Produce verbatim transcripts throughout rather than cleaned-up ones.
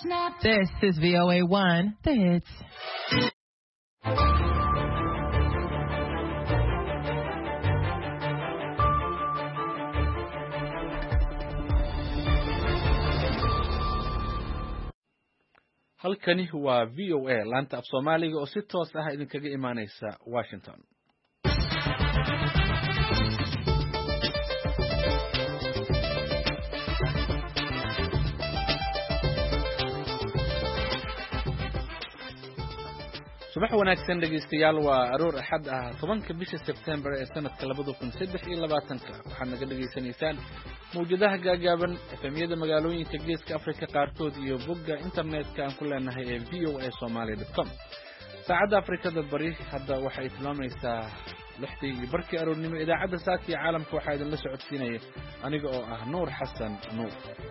snap. This is V O A one, the hits. halkani waa V O A laanta af Soomaaliga oo si toos ah idinkaga imaaneysa Washington. subax wanaagsan dhageystayaal waa aroor axad ah tobanka bisha September ee sanadka labada kun saddex iyo labaatanka waxaad naga dhageysanaysaan mawjadaha gaagaaban efemyada magaalooyinka geeska Afrika qaarkood iyo bogga internetka aan ku leenahay ee v o a somali dot com. saacadda Afrikada bari hadda waxay tilmaamaysaa lixdii iyo barkii aroornimo. idaacadda saaka iyo caalamka waxaa idinla socodsiinaya aniga oo ah Nuur Xasan Nuur.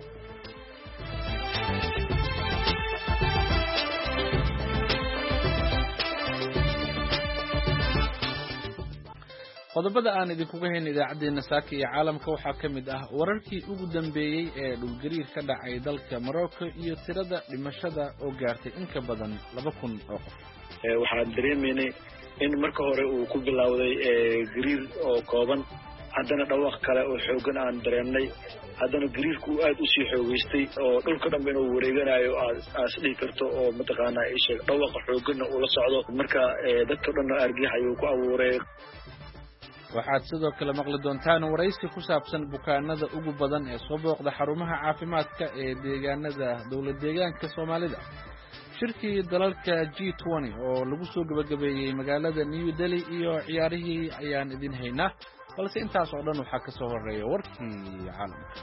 qodobada aan idinkuga hayn idaacadeena saaka iyo caalamka waxaa ka mid ah wararkii ugu dambeeyay ee dhulgariir ka dhacay dalka Morocco iyo tirada dhimashada oo gaartay in ka badan laba kun oo qof. waxaan dareemaynay in marka hore uu ku bilowday gariir oo kooban, haddana dhawaaq kale oo xoogan aan dareennay, haddana gariirku aad u sii xoogeystay oo dhulka dhanba inuu wareeganayo aas dhihi karto oo mataqaanaa isheeg dhawaaqa xooganna uu la socdo. marka dadka dhanna argagax ayuu ku abuuray. waxaad sidoo kale maqli doontaan waraysi ku saabsan bukaanada ugu badan ee soo booqda xarumaha caafimaadka ee deegaanada dowlad deegaanka Soomaalida. shirkii dalalka G twenty oo lagu soo gabagabeeyay magaalada New Delhi iyo ciyaarihii ayaan idin haynaa, balse intaas oo dhan waxaa ka soo horeeya warkii caalamka.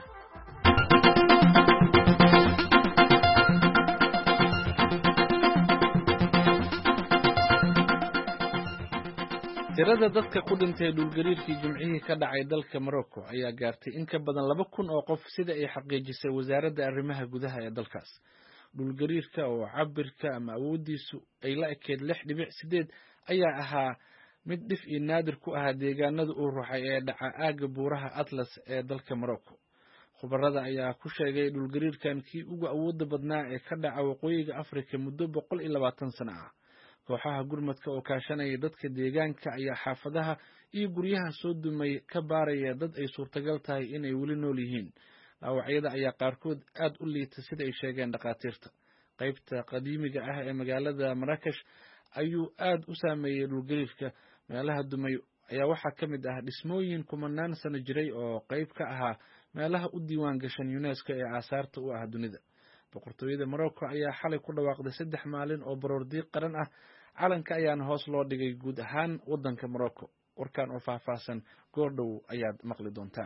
tirada dadka ku dhintay dhulgariirkii jimcihii ka dhacay dalka Morocco ayaa gaartay in ka badan laba kun oo qof sida ay xaqiijisay wasaaradda arrimaha gudaha ee dalkaas. dhulgariirka oo cabirka ama awoodiisu ay la ekeed lix dhibic sideed ayaa ahaa mid dhif iyo naadir ku ah deegaanada uu ruxay ee dhaca aaga buuraha Atlas ee dalka Morocco. khubarada ayaa ku sheegay dhulgariirkan kii ugu awooda badnaa ee ka dhaca waqooyiga Afrika muddo boqol iyo labaatan sano ah. kooxaha gurmadka oo kaashanaya dadka deegaanka ayaa xaafadaha iyo guryaha soo dumay ka baaraya dad ay suurtagal tahay inay weli nool yihiin. dhaawacyada ayaa qaarkood aad u liita sida ay sheegeen dhaqaatiirta. qaybta qadiimiga ah ee magaalada Marrakesh ayuu aad u saameeyay dhulgariirka. meelaha dumay ayaa waxaa ka mid ah dhismooyin kumanaan sano jiray oo qayb ka ahaa meelaha u diiwaan gashan UNESCO ee aasaarta u ah dunida. boqortooyada Morocco ayaa xalay ku dhawaaqday saddex maalin oo baroordiiq qaran ah. calanka ayaana hoos loo dhigay guud ahaan wadanka Morocco. warkan oo faahfaahsan goordhow ayaad maqli doontaan.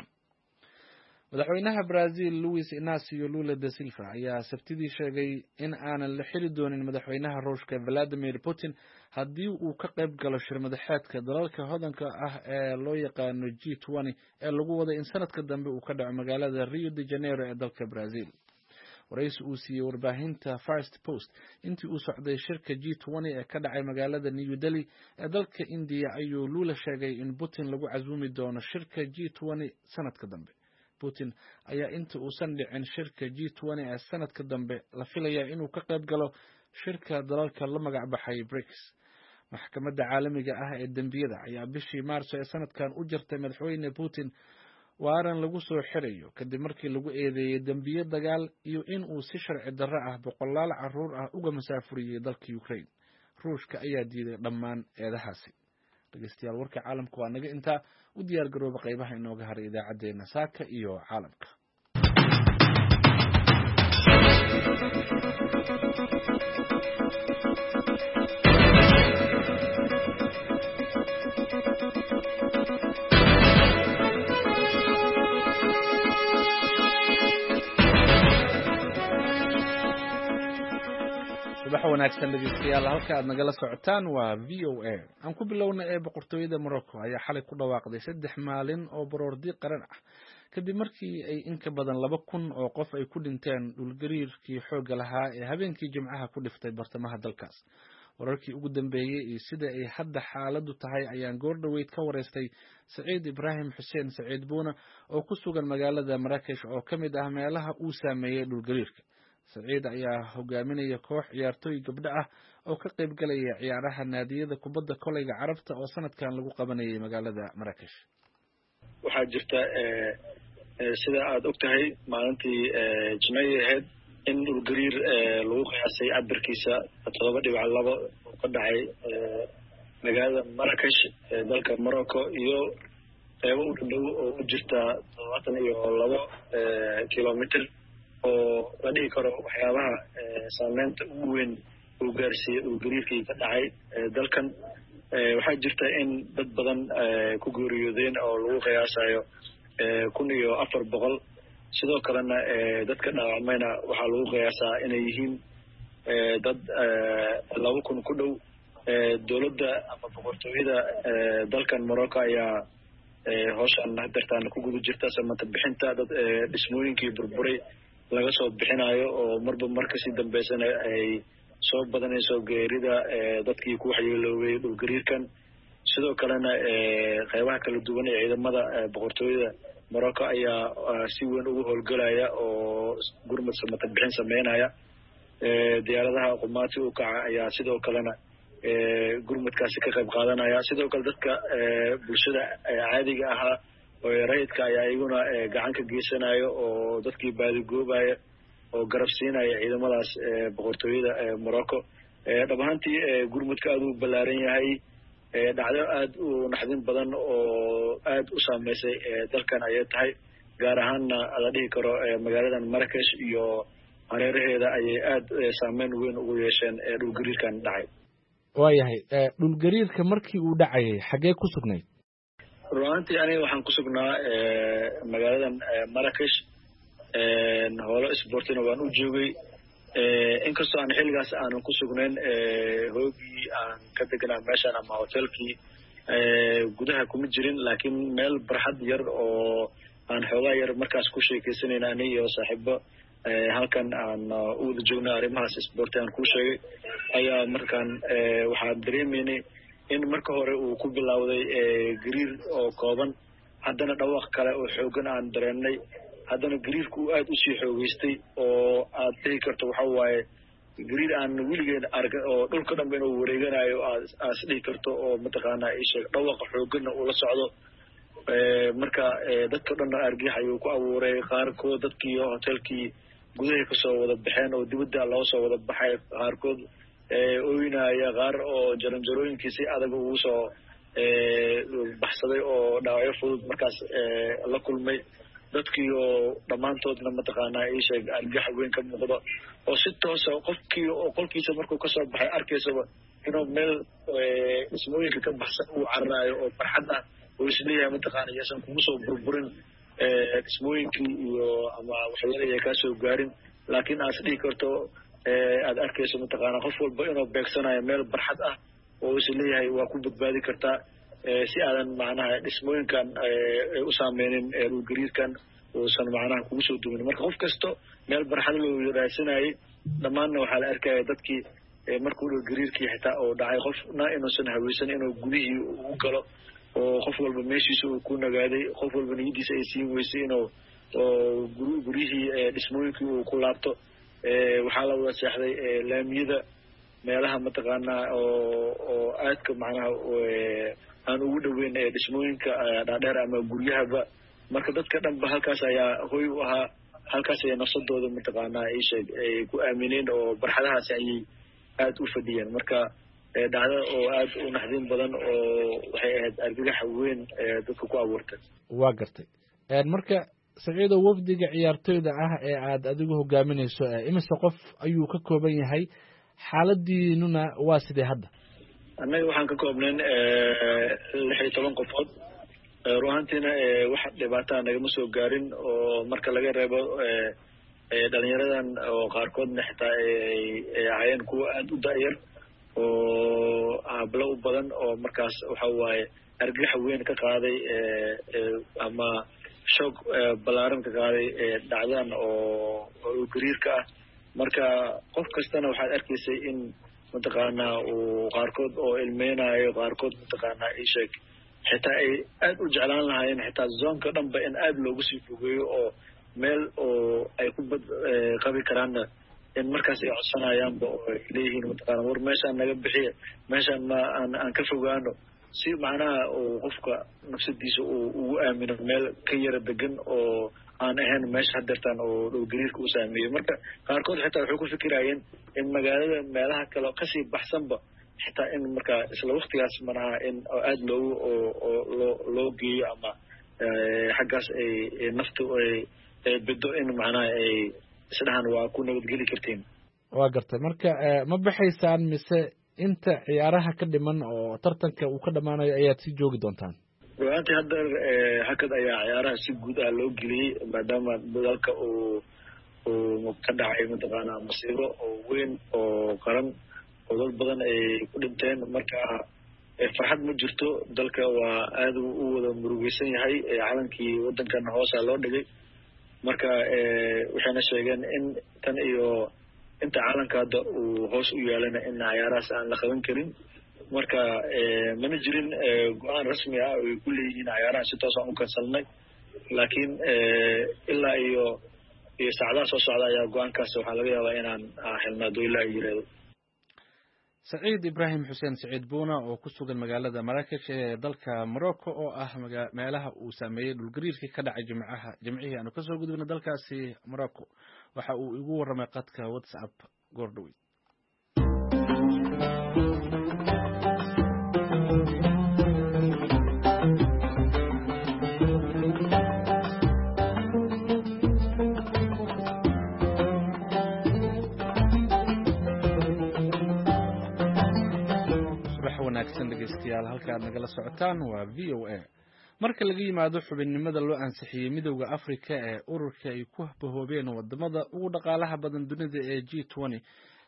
madaxweynaha Brazil Luiz Inacio Lula da Silva ayaa sabtidii sheegay in aanan la xiri doonin madaxweynaha Ruushka Vladimir Putin haddii uu ka qayb galo shir madaxeedka dalalka hodanka ah ee loo yaqaano G twenty ee lagu waday in sanadka dambe uu ka dhaco magaalada Rio de Janeiro ee dalka Brazil. waraysi uu siiyey warbaahinta First Post intii uu socday shirka G twenty ee ka dhacay magaalada New Delhi ee dalka India ayuu Lula sheegay in Putin lagu casuumi doono shirka G twenty sanadka dambe. Putin ayaa inta uusan dhicin shirka G twenty ee sanadka dambe la filayaa inuu ka qayb galo shirka dalalka la magac baxay BRICS. maxkamadda caalamiga ah ee dambiyada ayaa bishii Maarso ee sanadkan u jirtay madaxweyne Putin waaran lagu soo xirayo kadib markii lagu eedeeyay dambiyo dagaal iyo in uu si sharci darro ah boqolaal carruur ah uga masaafuriyay dalka Ukraine. Ruushka ayaa diiday dhammaan eedahaasi. dhageystayaal warka caalamka waa naga intaa. u diyaar garooba qaybaha inooga haray idaacadeena saaka iyo caalamka. subax wanaagsan dhageystayaal, halka aad nagala socotaan waa V O A. aan ku bilowna ee boqortooyada Morocco ayaa xalay ku dhawaaqday saddex maalin oo baroordiiq qaran ah kadib markii ay in ka badan laba kun oo qof ay ku dhinteen dhulgariirkii xoogga lahaa ee habeenkii Jimcaha ku dhiftay bartamaha dalkaas. wararkii ugu dambeeyay iyo sida ay hadda xaaladdu tahay ayaan goor dhaweyd ka wareystay Saciid Ibraahim Xuseen Saciid Buuna oo ku sugan magaalada Marrakesh oo ka mid ah meelaha uu saameeyay dhulgariirka. saciid ayaa hogaaminaya koox ciyaartooy gabdho ah oo ka qayb galaya ciyaaraha naadiyada kubadda kolayga carabta oo sanadkan lagu qabanayay magaalada Marrakesh. waxaa jirta sida aad ogtahay maalintii Jimcihii ahayd in dhulgariir lagu qiyaasay cabirkiisa toddoba dhibic laba oo ka dhacay magaalada Marrakesh ee dalka Morocco iyo qeybo u dhow oo u jirta todobaatan iyo labo kilomitir oo la dhihi karo waxyaabaha saameynta ugu weyn uu gaarsiiyey dhulgariirkii ka dhacay dalkan. waxaa jirta in dad badan ku geeriyoodeen oo lagu qiyaasayo kun iyo afar boqol sidoo kalena dadka dhaawacmayna waxaa lagu qiyaasaa inay yihiin dad laba kun ku dhow. dowladda ama boqortooyada dalkan Morocco ayaa hawshan hadeertaan ku guda jirta samata bixinta dad dhismooyinkii burburay laga soo bixinayo oo marba marka si dambeysana ay soo badanayso geerida dadkii ku waxyeeloobay dhulgariirkan. sidoo kalena qaybaha kala duwan ee ciidamada boqortooyada Morocco ayaa si weyn ugu howlgalaya oo gurmad samata bixin sameynaya. diyaaradaha qumaati u kaca ayaa sidoo kalena gurmadkaasi ka qayb qaadanaya. sidoo kale dadka bulshada caadiga ahaa oo rayidka ayaa iyaguna gacan ka geysanayo oo dadkii baadigoobaya oo garab siinaya ciidamadaas boqortooyada Morocco. dhab ahaantii gurmadka aad u ballaaran yahay, dhacdo aad u naxdin badan oo aad u saameysay dalkan ayay tahay, gaar ahaanna la dhihi karo magaaladan Marrakesh iyo hareeraheeda ayay aad saameyn weyn ugu yeesheen dhulgariirkan dhacay. waayahay dhulgariirka markii uu dhacayay xagee ku sugnayd? runtii aniga waxaan ku sugnaa magaaladan Marrakesh, howlo isboortina waan u joogay. inkastoo aan xilligaas aanan ku sugnayn hoogii aan ka deganaa meeshaan ama hotelkii gudaha kuma jirin, laakiin meel barxad yar oo aan xoogaa yar markaas ku sheekaysanayna ani iyo saaxiibo halkan aan u wada joogna arrimahaas isboorti aan ku sheegay ayaa markaan waxaan dareemaynay in marka hore uu ku bilowday gariir oo kooban, haddana dhawaaq kale oo xoogan aan dareennay, haddana gariirku uu aad usii xoogeystay oo aad dhihi karto waxa waaye gariir aan weligeen arga oo dhulka dhanba inuu wareeganayo aas dhihi karto oo mataqaanaa isheeg dhawaaqa xooganna uu la socdo. marka dadka dhanna argix ayuu ku abuuray. qaarkood dadkii hotelkii gudahay kasoo wada baxeen oo dibadda loo soo wada baxay, qaarkood ooynaya, qaar oo jaranjarooyinkii si adag ugu soo baxsaday oo dhaawacyo fudud markaas la kulmay. dadkii oo dhammaantoodna mataqaanaa ii sheeg argax weyn ka muuqdo oo si toosa qofkii oo qolkiisa markuu kasoo baxay arkaysaba inuu meel dhismooyinka ka baxsan uu cararaayo oo farxad ah oo isleeyahay mataqaana yaasan kugu soo burburin dhismooyinkii iyo ama waxyeelaya kaa soo gaarin, laakiin aas dhihi karto aad arkayso mataqaana qof walba inuu beegsanayo meel barxad ah oo isleeyahay waa ku badbaadi kartaa si aadan macnaha dhismooyinkan u saameynin dhulgariirkan uusan macnaha kugu soo dumin. marka qof kasto meel barxad loo raadsanayay, dhammaanna waxaa la arkaya dadkii markuu dhulgariirkii xitaa oo dhacay qofna inuusan haweysan inuu gudihii u galo oo qof walba meeshiisa uu ku nagaaday, qof walba niyadiisa ay siin weysay inuu guryihii dhismooyinkii uu ku laabto. waxaa la wada seexday laamiyada meelaha mataqaanaa oo oo aadka macnaha aan ugu dhoweyn dhismooyinka dhaadheer ama guryahaba. marka dadka dhanba halkaas ayaa hoy u ahaa, halkaas ayaa nafsadooda mataqaanaa isheeg ay ku aamineen oo barxadahaasi ayay aad u fadhiyeen. marka dhacdo oo aad u naxdin badan oo waxay ahayd argagax weyn dadka ku abuurtay. waa gartay. marka saciidow, wafdiga ciyaartooyda ah ee aad adigu hogaaminayso imise qof ayuu ka kooban yahay? xaaladiinuna waa sidee hadda? annaga waxaan ka koobnayn lix iyo toban qofood. ruahantiina wax dhibaataa nagama soo gaarin oo marka laga reebo dhalinyaradan oo qaarkoodna xitaa ay ahayeen kuwa aad u da'yar oo hablo u badan oo markaas waxa waaye argagax weyn ka qaaday ama shoog ballaaran ka qaaday dhacdan oo gariirka ah. marka qof kastana waxaad arkaysay in mataqaanaa uu qaarkood oo ilmeynayo, qaarkood mataqaanaa isheeg xitaa ay aad u jeclaan lahaayeen xitaa zoonka dhanba in aad loogu sii fogeeyo oo meel oo ay ku bad qabi karaanna in markaas ay codsanayaanba oo ay leeyihiin mataqaana war meeshaan naga bixiya meeshaan ma aan aan ka fogaano si macnaha uu qofka nafsadiisa uu ugu aamino meel ka yara degan oo aan ahayn meesha hadeertaan oo dhulgariirka u saameeyey marka qaarkood xitaa waxay ku fikirayeen in magaalada meelaha kale kasii baxsanba xitaa in markaa isla waktigaas manaha in aada loogu oo loo loo geeyo ama xaggaas ay nafta ay beddo in macnaha ay isdhahan waa ku nabadgeli kartiin. waa gartay marka ma baxaysaan mise inta ciyaaraha ka dhiman oo tartanka uu ka dhammaanayo ayaad sii joogi doontaan? ruaantii hadda hakad ayaa ciyaaraha si guud ah loo geliyey maadaama dalka uu uu ka dhacay mataqaanaa masiibo oo weyn oo qaran oo dad badan ay ku dhinteen marka farxad ma jirto dalka waa aada u wada murugeysan yahay calankii waddankana hoosaa loo dhigay marka waxayna sheegeen in tan iyo inta calanka hadda uu hoos u yaalana in ciyaarahaas aan la qaban karin marka mana jirin go-aan rasmi ah ay ku leeyihiin ciyaaraha si toos aan u kansalnay laakiin ilaa iyo iyo saacadaha soo socda ayaa go-aankaas waxaa laga yaabaa inaan helnaa doyla ay yiraahdo. saciid ibraahim xuseen saciid buuna oo ku sugan magaalada maraakesh ee dalka morocco oo ah meelaha uu saameeyey dhulgariirkii ka dhacay jimcaha jimcihii aanu kasoo gudubna dalkaasi morocco waxa uu igu warramay qadka whatsapp goordhoweyd. dhegeystayaal halka aad nagala socotaan waa v o a. marka laga yimaado xubinnimada loo ansixiyey midowda africa ee ururka ay ku bahoobeen wadamada ugu dhaqaalaha badan dunida ee g twenty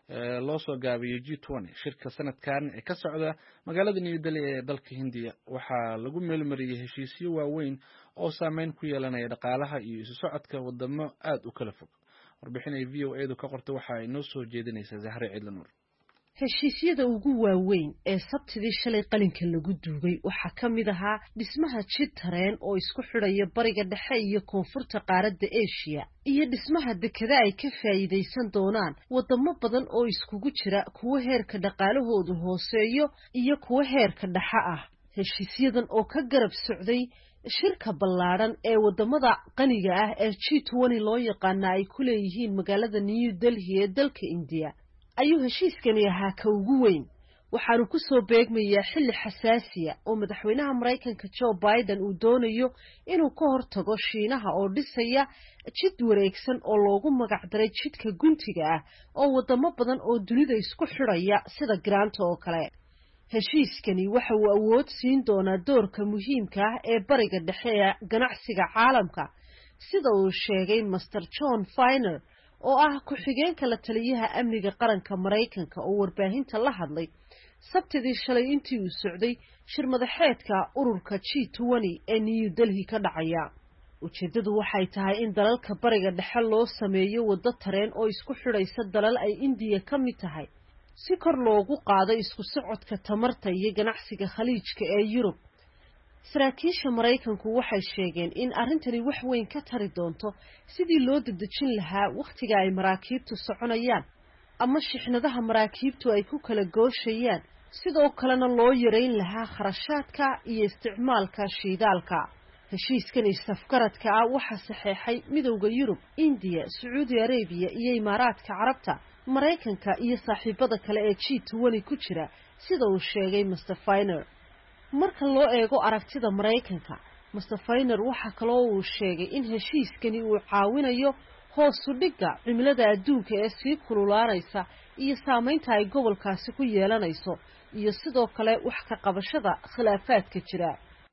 loo soo gaabiyey g twenty shirka sanadkan ee ka socda magaalada new delhi ee dalka hindiya waxaa lagu meelmariyey heshiisyo waaweyn oo saameyn ku yeelanaya dhaqaalaha iyo isu socodka wadamo aada u kala fog. warbixin ay v o a du ka qortay waxa ay noo soo jeedinaysaa Zahra Ciidlanuur. heshiisyada ugu waaweyn ee sabtidii shalay qalinka lagu duugay waxaa ka mid ahaa dhismaha jid tareen oo isku xidhaya bariga dhexe iyo koonfurta qaaradda Asia iyo dhismaha dekada ay ka faa'iideysan doonaan wadamo badan oo iskugu jira kuwa heerka dhaqaalahoodu hooseeyo iyo kuwa heerka dhexe ah. heshiisyadan oo ka garab socday shirka ballaaran ee wadamada qaniga ah ee G twenty loo yaqaan ay ku leeyihiin magaalada New Delhi ee dalka India ayuu heshiiskani ahaa ka ugu weyn waxaanu ku soo beegmayaa xilli xasaasiya oo madaxweynaha Mareykanka Joe Biden uu doonayo inuu ka hortago Shiinaha oo dhisaya jid wareegsan oo loogu magac daray jidka guntiga ah oo wadamo badan oo dunida isku xidhaya sida Grant oo kale. heshiiskani waxa uu awood siin doonaa doorka muhiimka ah ee bariga dhexe ee ganacsiga caalamka sida uu sheegay Master John Feiner oo ah ku-xigeenka la taliyaha amniga qaranka Mareykanka oo warbaahinta la hadlay sabtidii shalay intii uu socday shir madaxeedka ururka G twenty ee New Delhi ka dhacaya. ujeedadu waxay tahay in dalalka bariga dhexe loo sameeyo waddo tareen oo isku xidhaysa dalal ay India ka mid tahay si kor loogu qaado isku socodka tamarta iyo ganacsiga khaliijka ee Yurub. saraakiisha Mareykanku waxay sheegeen in arrintani wax weyn ka tari doonto sidii loo dedejin lahaa waqtiga ay maraakiibtu soconayaan ama shixnadaha maraakiibtu ay ku kala gooshayaan sidoo kalena loo yareyn lahaa kharashaadka iyo isticmaalka shidaalka. heshiiskan isafgaradka ah waxaa saxeexay midowda Yurub, India, Saudi Arabia iyo Imaaraadka Carabta, Mareykanka iyo saaxiibada kale ee G twenty ku jira sida uu sheegay Mister Feiner. marka loo eego aragtida Mareykanka, Mister Feiner waxa kale oo uu sheegay in heshiiskani uu caawinayo hoos u dhigga cimilada adduunka ee sii kululaanaysa iyo saameynta ay gobolkaasi ku yeelanayso iyo sidoo kale wax ka qabashada khilaafaadka jira.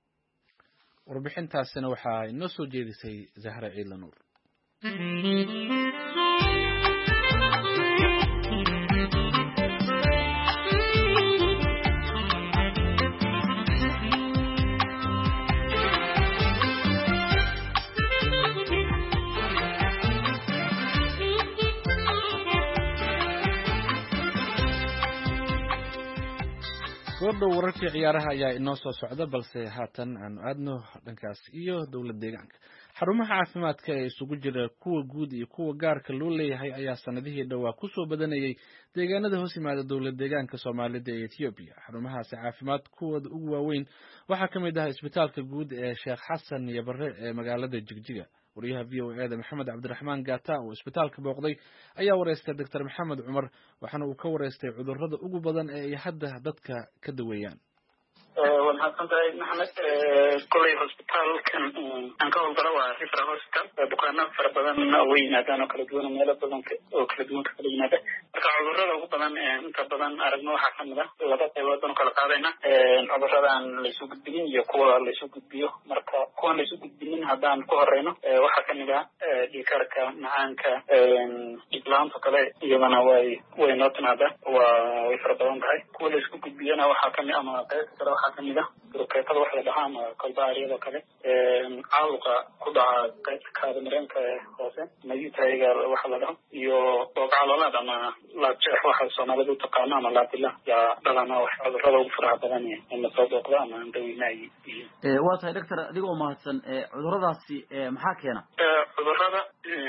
warbixintaasina waxaa inoo soo jeedisay Zahra Ciidlanuur. gordhow wararkii ciyaaraha ayaa inoo soo socda balse haatan aanu aadno dhankaas iyo dowlad deegaanka. xarumaha caafimaadka ee isugu jira kuwa guud iyo kuwa gaarka loo leeyahay ayaa sanadihii dhowaa ku soo badanayay deegaanada hoos yimaada dowlad deegaanka Soomaalida ee Ethiopia. Xarumahaasi caafimaad kuwooda ugu waaweyn waxaa ka mid ah isbitaalka guud ee Sheekh Xasan Yabare ee magaalada Jigjiga. wariyaha V O A da Maxamed Cabdiraxmaan Gaata oo isbitaalka booqday ayaa wareystay Doctor Maxamed Cumar waxaana uu ka wareystay cudurrada ugu badan ee ay hadda dadka ka daweeyaan. waxaan tahay maxamed kulay hospitaalkan aan ka howlgalo waa Ifra Hospital bukaano fara badan oo yimaadaan oo kala duwan meelo badan oo kala duwan kala yimaada marka cudurrada ugu badan inta badan aragno waxaa kamid ah laba qaybood oo kala qaadayna cudurradan la isu gudbin iyo kuwa la isu gudbiyo marka kuwa la isu gudbin haddaan ku horeyno waxaa kamid ah dhiigkarka macaanka dhiiglaanta kale iyadana way way noo timaada waa way fara badan tahay kuwa la isku gudbiyana waxaa kamid ama qayb kale waxaa kamid ah rukeetada waxa la dhahaa ama kalbaariyada kale caabuqa ku dhaca qaybta kaada mareenka hoose mayutayga waxa la dhaho iyo boogcaloolada ama laabjeex waxa Soomaalidu u taqaano ama laabila yaa dhalana wax cudurrada ugu faraha badan ee la soo booqda ama daweynay ee waa tahay doctor adiga oo mahadsan ee cudurradaasi ee maxaa keena cudurrada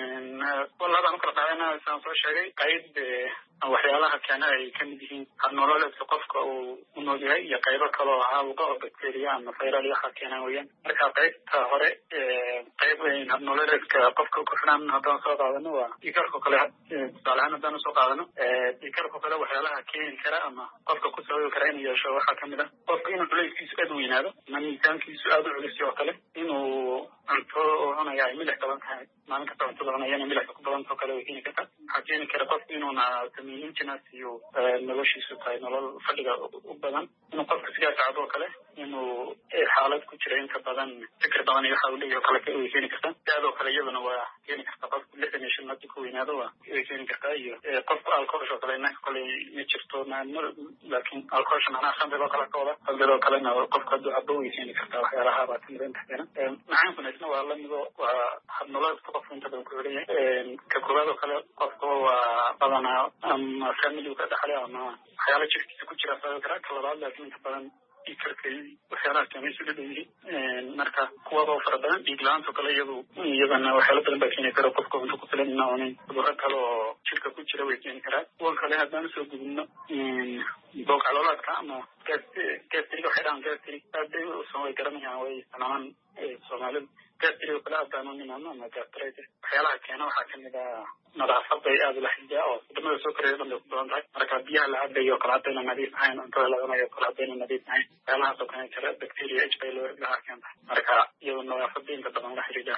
walaal aan kala qaadana saan soo sheegay qayb waxyaalaha keena ay kamid yihiin habnololeedka qofka uu u nool yahay iyo qaybo kale oo caabuqa oo bacteria ama viral waxa keena weeyaan marka qaybta hore qayb weyn habnololeedka qofka ku xiran haddaan soo qaadano waa dhiigkarka kale tusaalahaan haddaan soo qaadano dhiigkarka kale waxyaalaha keeni kara ama qofka ku sababi kara inuu yeesho waxaa kamid ah qofka inuu culayskiisu aad u weynaado ama miisaankiisu aad u culus oo kale inuu cunto cunaya ay milix badan tahay maalin kasta cuntada cunayana milix ku badan oo kale way keeni kartaa waxaa keeni kara qofka inuuna sameynin jinaas iyo noloshiisu tahay nolol fadhiga u badan inuu qofka sigaar cabo oo kale inuu xaalad ku jira inta badan fikir badan iyo waxa uu leeyahay kale way keeni kartaa sidoo kale iyaduna waa keeni kartaa qofka lixdan iyo shan markii ku weynaado waa way keeni kartaa iyo qofka alcohol oo kale inaka kale ma jirto laakiin alcohol macnaha khamriga kale ka wada khamriga kalena qofka hadduu cabo way keeni kartaa waxyaalaha baa kamid inta keena macaankuna isna waa lamido waa habnololeedka qofka inta badan ku xidhan ka koowaad oo kale qofka waa badanaa ama family ka dhaxlay ama waxyaala jirkiisa ku jira sabab kara ka labaad laakiin inta badan dhiigkarkay waxyaalaha keena isu leeyihiin marka kuwaba fara badan dhiig la'aanta kale iyadu iyadana waxyaala badan baa keeni kara qofka cunto ku filan inaa cunin cudurro kale oo jirka ku jira way keeni karaa kuwa kale haddaan soo gudubno boogcaloolaadka ama gastric waxay dhahaan gastric aad bay usan way garanayaan way isticmaalaan Soomaalidu gastric kale haddaan u nimaano ama gastritis waxyaalaha keena waxaa kamid ah nadaafadda ay aad ula xidhiidha oo wadamada soo koreeya dhan bay ku badan tahay marka biyaha la cabayo oo kale haddayna nadiif ahayn cuntada la cunayo oo kale haddayna nadiif ahayn waxyaalahaas oo keeni kara bacteria H pylori laha keenta marka iyadoo nadaafadda inta badan la xidhiidha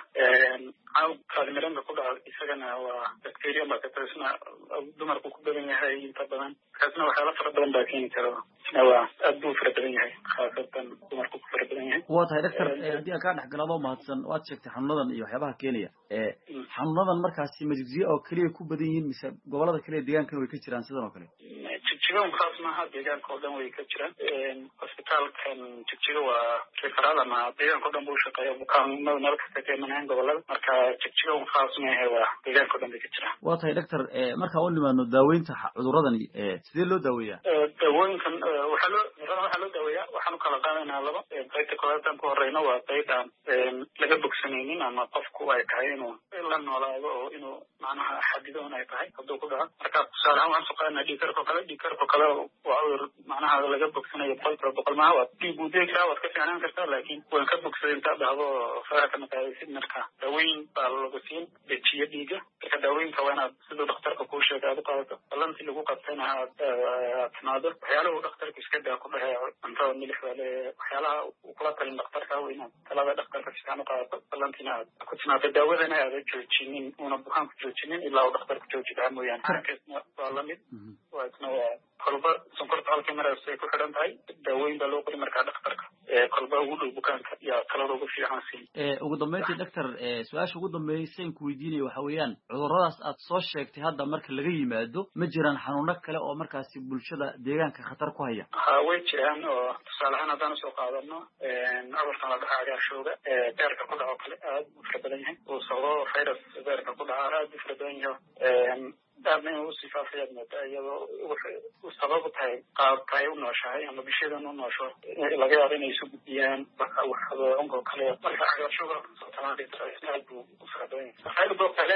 caabuqa mareenka ku dhaca isagana waa bacteria baa ka tirsan dumarku ku badan yahay inta badan kaasna waxyaala fara badan baa keeni kara waa aad buu fara badan yahay khaasatan dumarku ku fara badan yahay waa tahay doctor haddii aan kaa dhex galado mahadsan waad sheegtay xanuunadan iyo waxyaabaha keenaya ee xanuunadan markaasi majigjiga oo keliya ku badan yihiin mise gobolada kale deegaankana way ka jiraan sidan oo kale jigjiga khaas maaha deegaanka oo dhan way ka jiraan hospitaalkan jigjiga waa referal ama deegaanka oo dhan buu shaqeeya bukaanada meel kasta ka imanayaan gobolada marka jigjiga khaas maaha waa deegaanka oo dhan bay ka jiraan waa tahay doctor markaa u nimaadno daaweynta cudurradani sidee loo daaweeyaa daawooyinkan waxaa loo waxaa loo daaweeyaa waxaan u kala qaadaynaa laba qaybta koowaad aan ku horeyno waa qayb aan laga bogsanaynin ama qofku ay tahay inuu la noolaado oo inuu macnaha xadido in ay tahay hadduu ku dhaco marka tusaale ahaan waxaan soo qaadanaa dhiigkarka kale dhiigkarka kale waa cudur macnaha laga bogsanayo boqolkiiba boqol maaha waa dhiig uu deegi karaa waad ka fiicnaan kartaa laakiin waan ka bogsaday intaad dhahdo faraha kama qaadaysid marka daaweyn baa lagu siin dejiyo dhiiga marka daawooyinka waa inaad siduu dhakhtarka kuu sheegay aad u qaadato ballantii lagu qabtayna aad timaado waxyaalaha uu dhakhtarku iska daa ku dhahay cuntada milix baa le waxyaalaha uu kula talin dhakhtarka waa inaad talada dhakhtarka fiican u qaadato ballantiina aad ku timaado daawadana aada joojinin una bukaanku joojinin ilaa uu dhakhtarku joojidaa mooyaane xankasna waa lamid waa isna waa kolba sonkorta halkii maraas ay ku xidhan tahay daaweyn baa loo qori markaa dhakhtarka kolba ugu dhow bukaanka yaa talada ugu fiican siin ugu dambeyntii doctor su-aasha ugu dambeysay ku weydiinaya waxa weeyaan cudurradaas aad soo sheegtay hadda marka laga yimaado ma jiraan xanuuno kale oo markaasi bulshada deegaanka khatar ku haya ha way jiraan oo tusaale ahaan haddaan usoo qaadano cudurkan la dhahaa cagaarshooga beerka ku dhaco kale aad u fara badan yahay uu sababo virus beerka ku dhaca aad u fara badan yahay aadna inuu usii faafayaad moodaa iyadoo waxay u sabab u tahay qaabka ay u nooshahay ama bishadan u noosho laga yaabo inay isu gudbiyaan waxadoonko kale marka cagaarshowga soo talaanaysa aad buu u farabadan yahay qayboo kale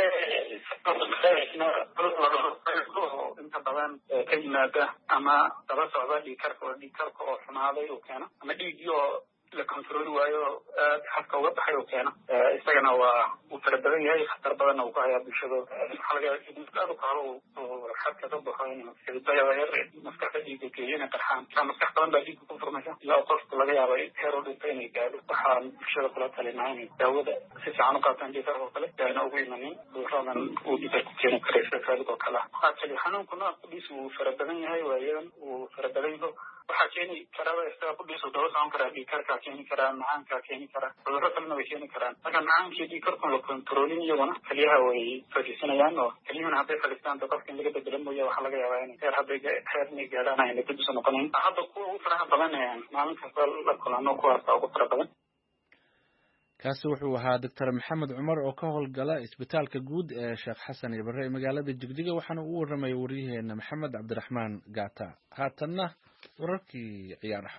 inta badan ka yimaada ama daba socda dhiigkarka oo dhiigkarka oo xumaaday oo keena ama dhiiggii oo la control waayo xabka uga baxay oo keena isagana waa uu fara badan yahay khatar badanna uu ku hayaa bulshada waxaa laga yaaba u kahalo uu xabka ka baxo in xididayada yar maskaxda dhiigga geeyo inay qarxaan kaa maskax badan baa dhiigga ku furmaysa ilaa qofku laga yaaba heer u dhinta inay gaadho waxaan bulshada kula talinaa inay daawada si fiican u qaataan dhiigkarka oo kale ayna ugu imanin cuduradan uu dhiigga ku keeni karay sida kaalid oo kale waxaa kali xanuunkuna kudhiis uu fara badan yahay waayadan uu fara badan yaho waxaa keeni karaba isaga kudhiis uu daba socon karaa dhiigkarka keeni karaan macaanka keeni karaa cudurro kalena way keeni karaan marka macaankii dhiigkarkun la controlin iyaguna keliyaha way fadhiisanayaan oo keliyuhuna hadday fadhiistaan da qofka in laga bedela mooya waxaa laga yaabaa in heer hadday heer inay gaadhaan ayna dib usa noqonayn hadda kuwa ugu faraha badan maalin kasta la kulano kuwaasa ugu fara badan kaasi wuxuu ahaa doctor maxamed cumar oo ka howlgala isbitaalka guud ee sheekh xasan iyo bare ee magaalada jigjiga waxaana uu warramaya waryaheena maxamed cabdiraxmaan gaata haatanna wararkii ciyaaraha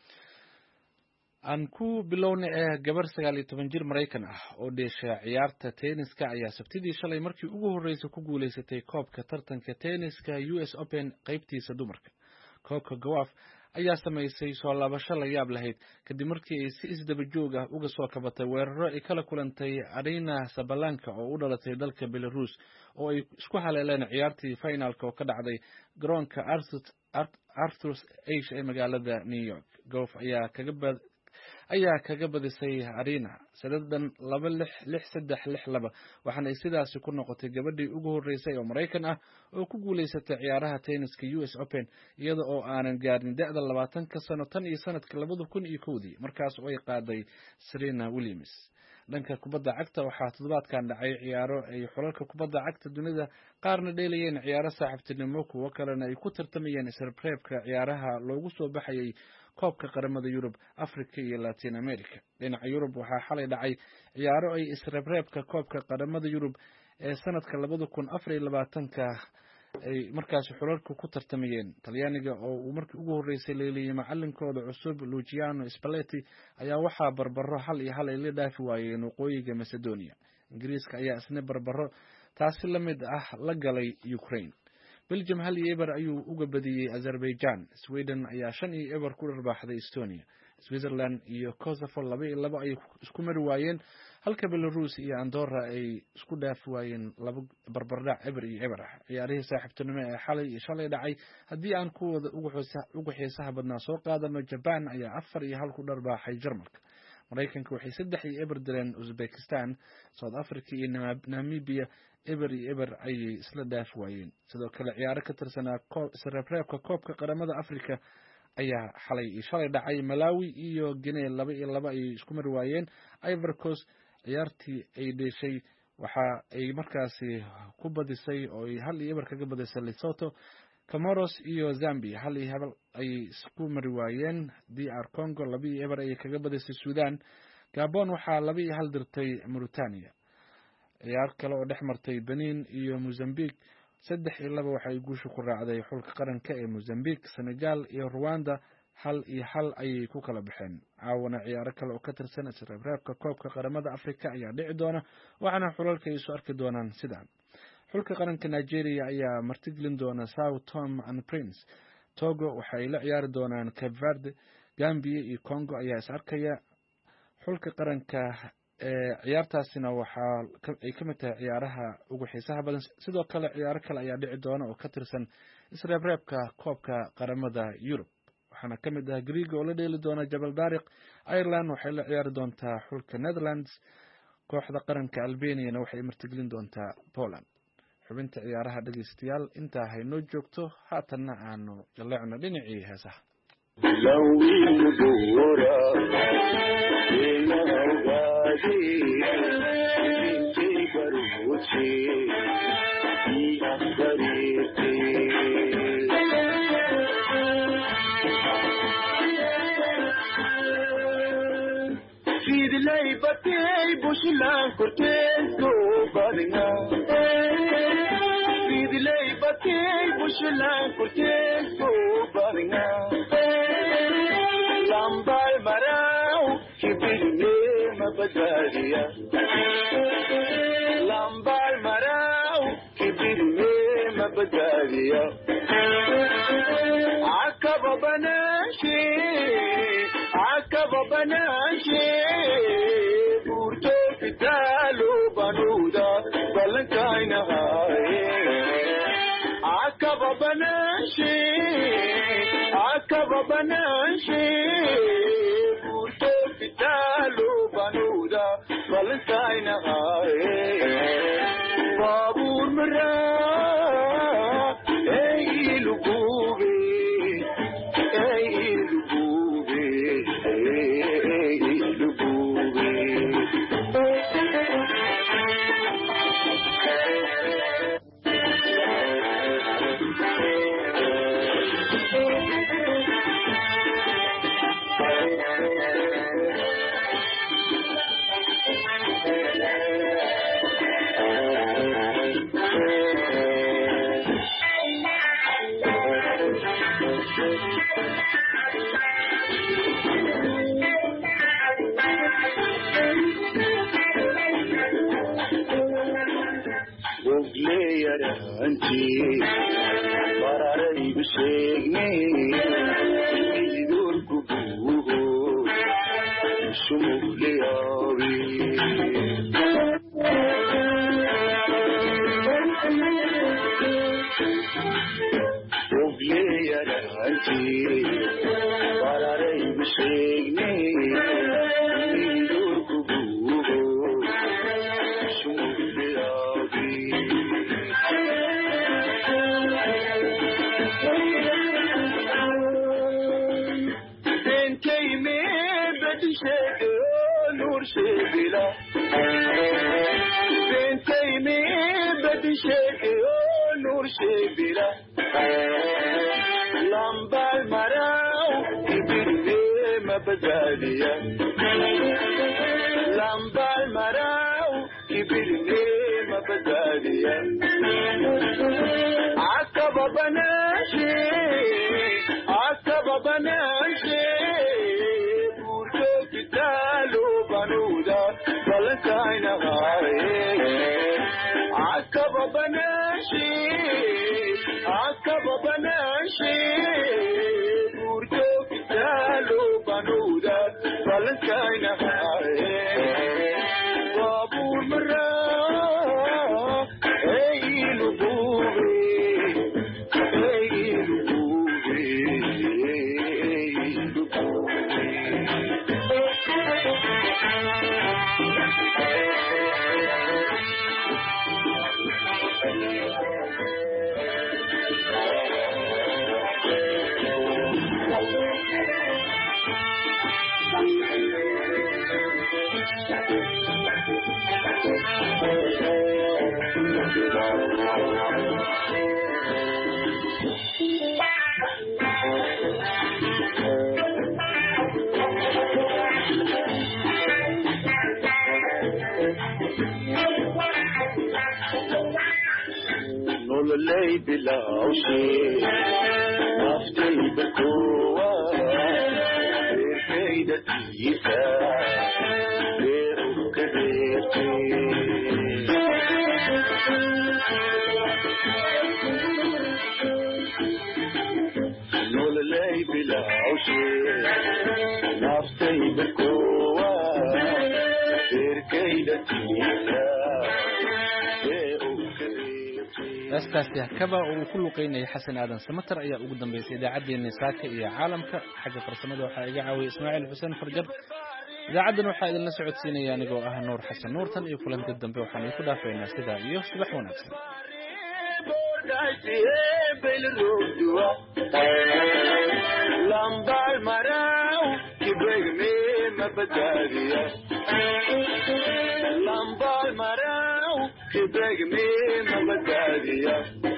aan ku bilowna ee gabar sagaal iyo toban jir maraykan ah oo dheesha ciyaarta tenniska ayaa sabtidii shalay markii ugu horreysay ku guulaysatay koobka tartanka tenniska U S Open qaybtiisa dumarka koobka gawaaf ayaa samaysay soo laabasho la yaab lahayd kadib markii ay si isdaba joog ah uga soo kabatay weeraro ay kala kulantay Arina Sabalenka oo u dhalatay dalka Belarus oo ay isku haleeleen ciyaartii finalka oo ka dhacday garoonka Arthur's Ashe ee magaalada New York. Goof ayaa kaga bad ayaa kaga badisay Arina sadadan laba lix lix saddex lix laba waxaana ay sidaasi ku noqotay gabadhii ugu horeysay oo Mareykan ah oo ku guuleysatay ciyaaraha tenniska U S Open iyada oo aanan gaarin da'da labaatanka sano tan iyo sanadkii labada kun iyo kowdii markaas oo ay qaaday Serena Williams. dhanka kubadda cagta waxaa toddobaadkan dhacay ciyaaro ay xulalka kubadda cagta dunida qaarna dheelayeen ciyaaro saaxiibtinimo kuwa kalena ay ku tartamayeen isreebreebka ciyaaraha loogu soo baxayay koobka qaramada Yurub, Afrika iyo Latin America. dhinaca Yurub waxaa xalay dhacay ciyaaro ay isreebreebka koobka qaramada Yurub ee sanadka labada kun afar iyo labaatanka ay markaas xulalku ku tartamayeen. Talyaaniga oo uu markii ugu horeysay leeliyay macallinkooda cusub Luciano Spalletti ayaa waxaa barbaro hal iyo hal ay la dhaafi waayeen waqooyiga Macedonia. Ingiriiska ayaa isna barbaro taasi la mid ah la galay Ukraine. Belgium hal iyo eber ayuu uga badiyay Azerbaijan. Sweden ayaa shan iyo eber ku dharbaaxday Estonia. Switzerland iyo Kosovo laba iyo laba ay isku mari waayeen halka Belarus iyo Andorra ay isku dhaafi waayeen laba barbardhac eber iyo eber ah. ciyaarihii saaxiibtinimo ee xalay iyo shalay dhacay haddii aan kuwada ugu xiisaha badnaa soo qaadano, Japan ayaa afar iyo hal ku dharbaaxay Jarmalka. Mareykanka waxay saddex iyo eber dileen Uzbekistan. South Africa iyo Namibia eber iyo eber ayay isla dhaafi waayeen. sidoo kale ciyaaro ka tirsanaa isreebreebka koobka qaramada Afrika ayaa xalay iyo shalay dhacay. Malawi iyo Guinea laba iyo laba ay isku mari waayeen. Ivory Coast ciyaartii ay dheeshay waxa ay markaasi ku badisay oo ay hal iyo eber kaga badisay Lesotho. Comoros iyo Zambia hal iyo hal ay isku mari waayeen. D R Congo laba iyo eber ay kaga badisay Sudan. Gabon waxaa laba iyo hal dirtay Mauritania. ciyaar kale oo dhex martay Benin iyo Mozambique saddex iyo laba waxay guusha ku raacday xulka qaranka ee Mozambique. Senegal iyo Rwanda hal iyo hal ayay ku kala baxeen. caawana ciyaaro kale oo ka tirsan isreebreebka koobka qaramada Afrika ayaa dhici doona waxaana xulalka ay soo arki doonaan sidaan. xulka qaranka Nigeria ayaa martigelin doona Sao Tome and Prince. Togo waxay la ciyaari doonaan Cape Verde. Gambia iyo Congo ayaa is arkaya. xulka qaranka ee ciyaartaasina waxa ay ka mid tahay ciyaaraha ugu xiisaha badan. sidoo kale ciyaaro kale ayaa dhici doona oo ka tirsan isreebreebka koobka qaramada Yurub, waxaana ka mid ah Greece oo la dheeli doona Jabal Tariq. Ireland waxay la ciyaari doontaa xulka Netherlands. kooxda qaranka Albania waxay martigelin doontaa Poland. xubinta ciyaaraha dhageystayaal intaa haynoo joogto haatanna aanu jaleecno dhinacii heesaha. Bushland cortez go badinga. Vidile Bashulan kurtis ko barna Lambal marau kibirne mabadariya Lambal marau kibirne mabadariya Akaba banashi Akaba banashi Burto fitalo banuda balankaina hai Akaba banashi Akaba banashi Burto fitalo banuda balankaina hai Babur mara Ei lugube Ei lugube Ei lugube Anti, para ibsegni, idur kubu, sumugliavi. Ogleyara anti, para ibsegni, idur kubu, sumugliavi. Nur se bila Bentay me badishe nur se bila Lambal marau ibirne mabadaliya Lambal marau ibirne mabadaliya Akaba banashi Akaba banashi banuda balankaina hai Akaba banashi Akaba banashi Burto pitalo banuda balankaina hai Babur mara Ei lugube Ei lugube Ei lugube Nolay bilawshi Aftay bakuwa Fayda tisa Beru kadeti Nolay bilawshi Aftay bakuwa Fayda tisa heestaasi hakaba oo uu ku luqeynayay xasan aadan samatar ayaa ugu dambeysay idaacaddeenna saaka iyo caalamka xagga farsamada waxaa iga caawiyay ismaaciil xuseen farjar idaacaddan waxaa idinla socodsiinaya anigoo ah nuur xasan nuurtan iyo kulanka dambe waxaan idinku dhaafaynaa sidaa iyo subax wanaagsan Lambal marau kibegme mabadaliya Lambal marau kibegme mabadaliya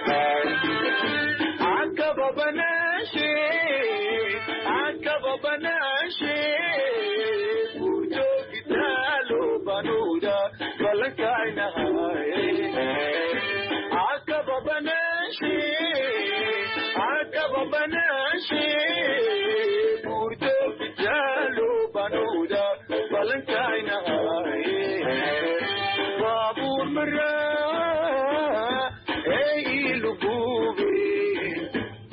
Akaba banashi Akaba banashi Burjo kitalo banuda balankaina hai Akaba banashi